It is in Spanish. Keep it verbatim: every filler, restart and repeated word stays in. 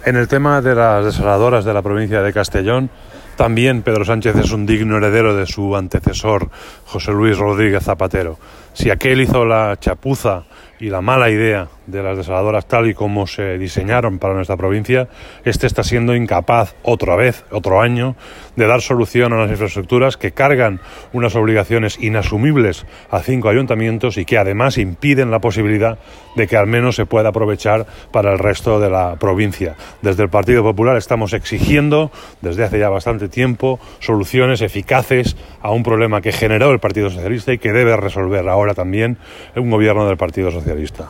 En el tema de las desaladoras de la provincia de Castellón, también Pedro Sánchez es un digno heredero de su antecesor, José Luis Rodríguez Zapatero. Si aquel hizo la chapuza y la mala idea de las desaladoras tal y como se diseñaron para nuestra provincia, este está siendo incapaz otra vez, otro año, de dar solución a las infraestructuras que cargan unas obligaciones inasumibles a cinco ayuntamientos y que además impiden la posibilidad de que al menos se pueda aprovechar para el resto de la provincia. Desde el Partido Popular estamos exigiendo desde hace ya bastante tiempo soluciones eficaces a un problema que generó el Partido Socialista y que debe resolver ahora también un gobierno del Partido Socialista.